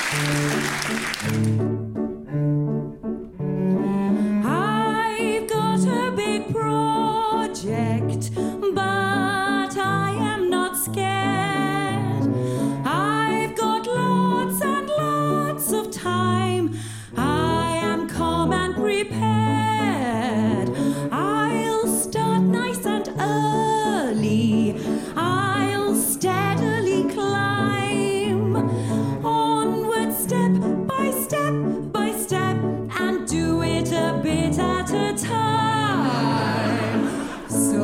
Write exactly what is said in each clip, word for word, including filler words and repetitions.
I've got a big project, but I am not scared. I've got lots and lots of time. I am calm and prepared. I'll start nice and early. I'll steadily climb onward, step by step by step, and do it a bit at a time. So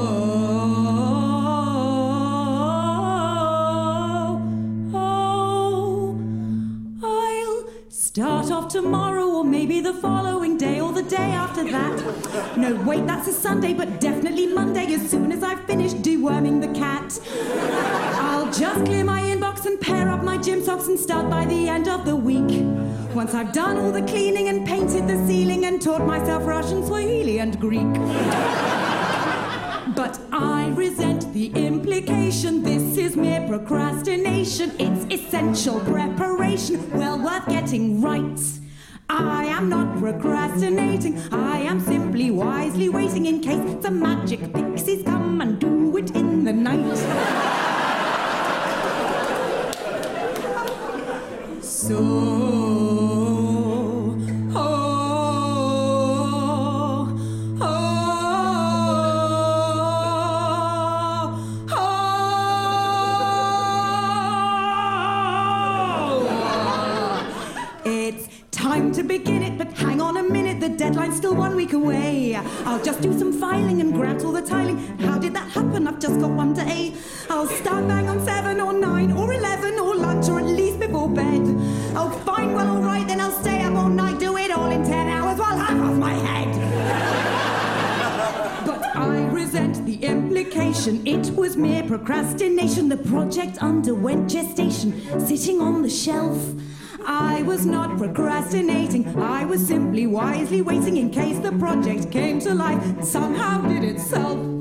oh, I'll start off tomorrow, or maybe the following day, or the day after that. No, wait, that's a Sunday, but definitely Monday, as soon as I've finished deworming the cat. I'll just clear my inbox and pair up my gym socks and start by the end of the week. Once I've done all the cleaning and painted the ceiling and taught myself Russian, Swahili and Greek. But I resent the implication this is mere procrastination. It's essential preparation, well worth getting right. I am not procrastinating, I am simply wisely waiting in case the magic pixies come and do it in the night. So, oh, oh, oh, oh. It's time to begin it, but hang on a minute, the deadline's still one week away. I'll just do some filing and grant all the tiling. How did that happen? I've just got one day. I'll start bang on seven or nine or eleven or lunch or at least before bed. Oh, fine, well, all right, then I'll stay up all night, do it all in ten hours while half off my head. But I resent the implication it was mere procrastination. The project underwent gestation, sitting on the shelf. I was not procrastinating, I was simply wisely waiting in case the project came to life and somehow did itself.